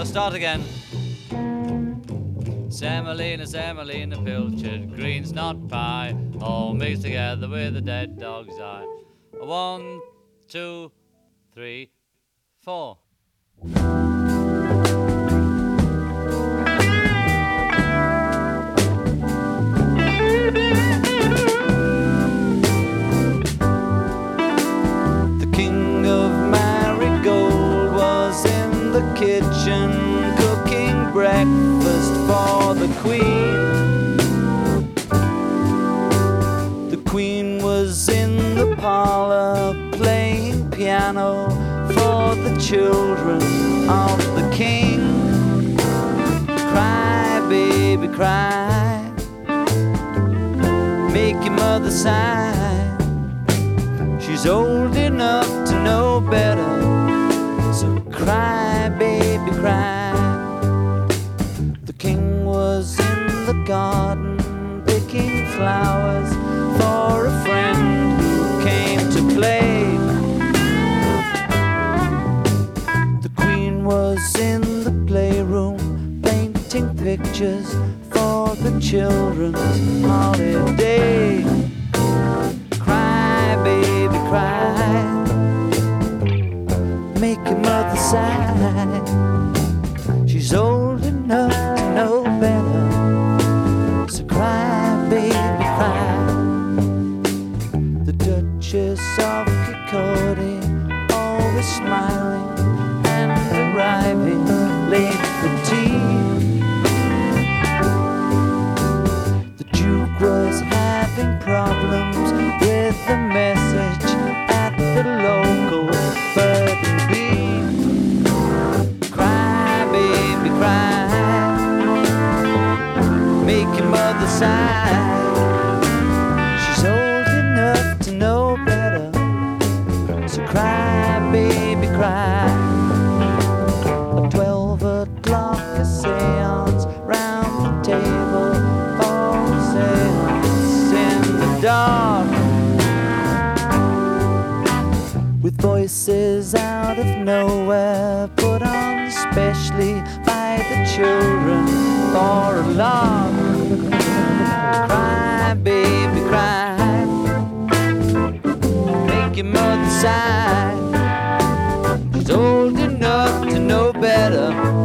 I'll start again. Semolina, semolina, pilchard, greens, not pie, all mixed together with a dead dog's eye. 1, 2, 3, 4. The king of Marigold was in the kitchen cooking breakfast for the queen. The queen was in the parlor playing piano for the children of the king. Cry, baby, cry, make your mother sigh. She's old enough to know better, so cry, baby, cry. The king was in the garden picking flowers for a friend who came to play. The queen was in the playroom painting pictures for the children's holiday. Cry, baby, cry, make your mother sigh. She's old enough to know better, so cry, baby, cry. The Duchess of Kirkcaldy, always smiling and arriving late for tea. The Duke was having problems with the message at the local bird and bee. Cry, baby, cry, make your mother sigh. She's old enough to know better, so cry, baby, cry. At 12 o'clock a seance round the table for a seance in the dark, with voices out of nowhere put on specially by the children for a lark. Cry, baby, cry, make your mother sigh. She's old enough to know better,